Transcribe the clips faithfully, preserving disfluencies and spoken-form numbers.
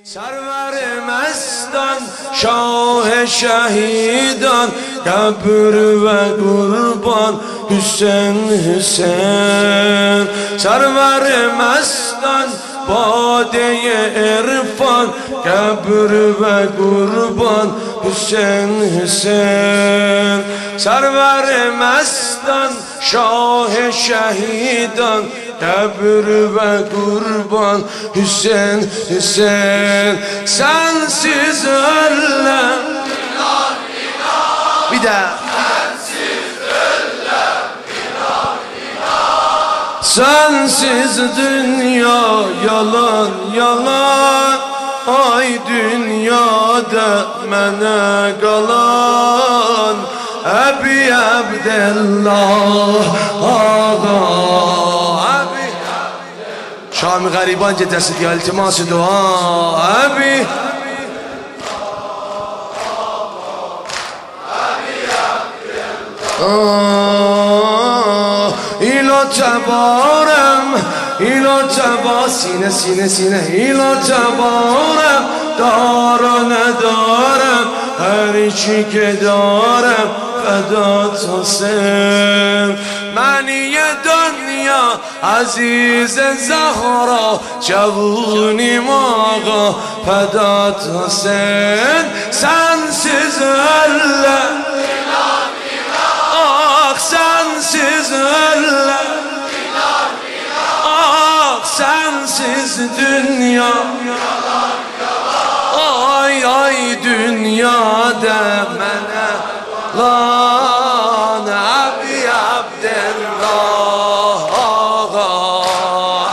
سرور مستان شاه شهیدان قبر و قربان حسین حسین. سرور مستان باده عرفان قبر و قربان حسین حسین. سرور مستان شاه شهیدان قبر و قربان حسین حسین. sensiz ölüm inan inan bir de sensiz ölüm inan inan. Sensiz dünya yalan yalan, ay dünyada mene kalan Ebi Abdullah ağa. شام غریبان جدست یا التماس دعا ابی ایلا تبارم ایلا تبا سینه سینه سینه ایلا تبارم دارا ندارم هر چی که دارم فدات حسین. معنی دنیا عزیز زهرا جوونیم آقا فدات حسین. sensiz ölüm ah sensiz ölüm ah sensiz dünya ay ay dünyada mene lan Ebi Abdullah ağa.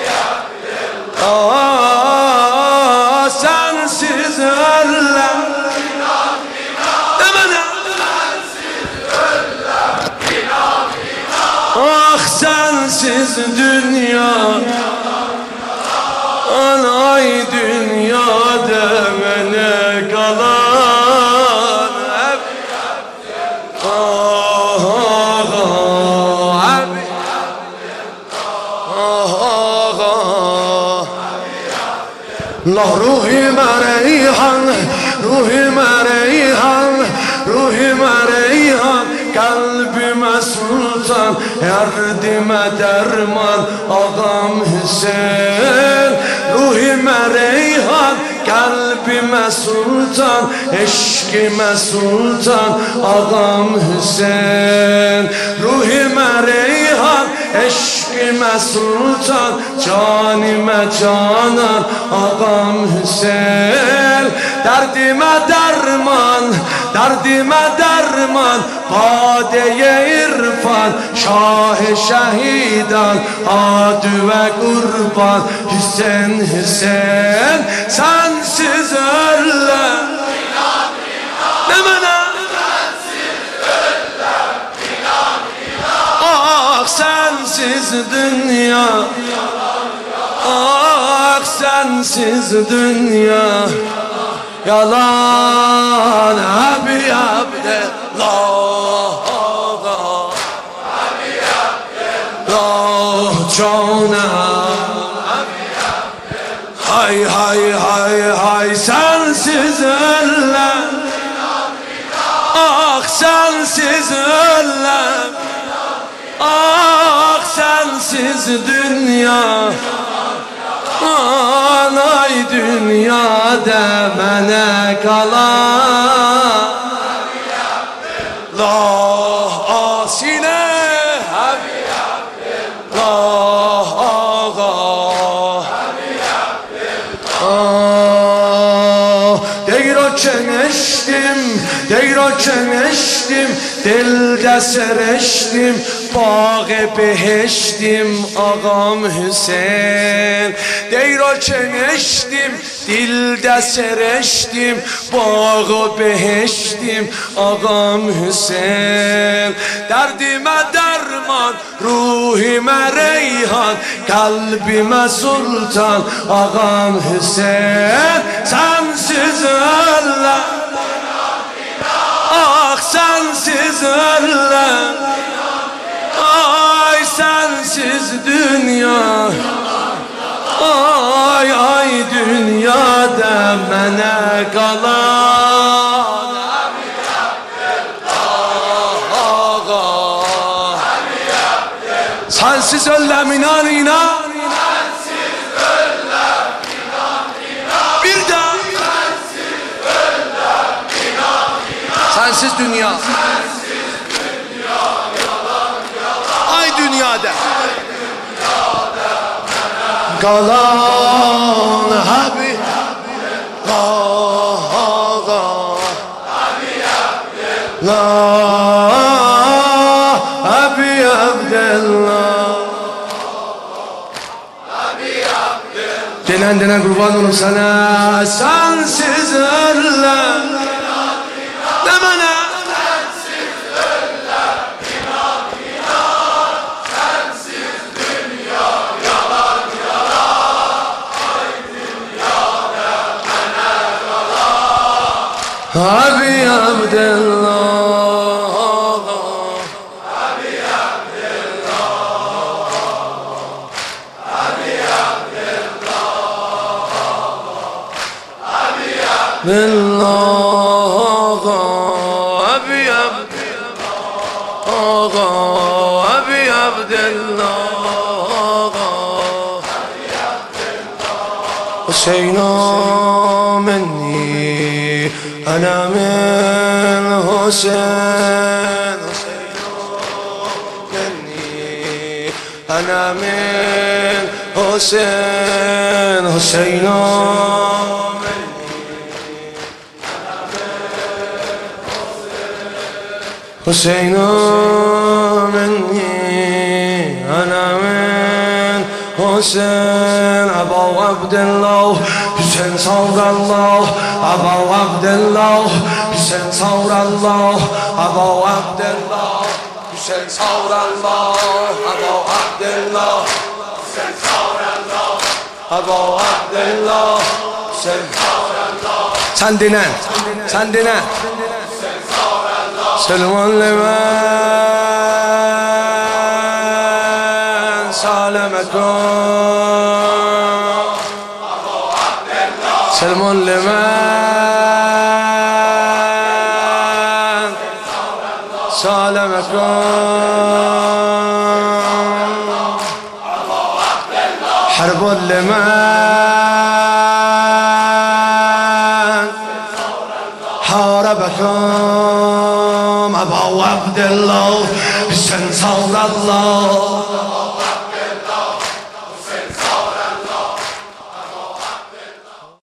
Aa, sensiz ölüm demene ah sensiz dünya anay dünyada mene kalan Allah ruhime reyhan, ruhime reyhan, ruhime reyhan, kalbime sultan, yardime derman ağam Hüseyin. Ruhime reyhan, kalbime sultan, eşkime sultan ağam Hüseyin. Ruhime reyhan, eşkime sultan, canime canan ağam Hüseyin. Derdime derman, derdime derman, bade-i irfan, şah-ı şehidan, adü ve kurban Hüseyin Hüseyin. Sensiz ölüm inan inan demene sensiz ölüm inan inan ah sensiz dünya ah sensiz dünya yalan Ebi Abdullah ağa. Ebi Abdullah canım hay hay hay hay sensiz ölüm ah sensiz ölüm ah sensiz dünya anay dünyada mene kalan Allah asine Ebi Abdullah ağa. Çeneştim, deyro çeneştim, dilde sereştim, bağı beheştim ağam Hüseyin. Deyro çeneştim, dilde sereştim, bağı beheştim ağam Hüseyin. Derdime derman, ruhime reyhan, kalbime sultan ağam Hüseyin. Sensiz ölüm ah sensiz ölüm ay sensiz dünya ay ay dünyada mənə qalan sensiz öləm inan inan sensiz öləm inan inan bir də sensiz öləm inan inan sensiz dünya sensiz dünya yalan yalan ay dünyada ay dünyada mənə qalan Habi La Abi Abdullah Denen denen kurban olun sana sensiz ölüm demene sensiz ölüm inan inan sensiz dünya yalan yalan ay dünyada mene kalan Abi Abdullah بالله أبي عبد الله أبي عبد الله حسينا مني أنا من حسين مني أنا من حسين حسينا حسين مني أنا من حسين أبا عبد الله حسين صور الله أبا عبد الله حسين صور الله أبا عبد الله حسين صور الله أبا عبد الله حسين صور الله أبا عبد الله حسين صور الله سندنا سندنا سلمان لمن سالمكم سلمان لمن سالمكم حرب لمن حاربكم أبا عبد الله حسين صور الله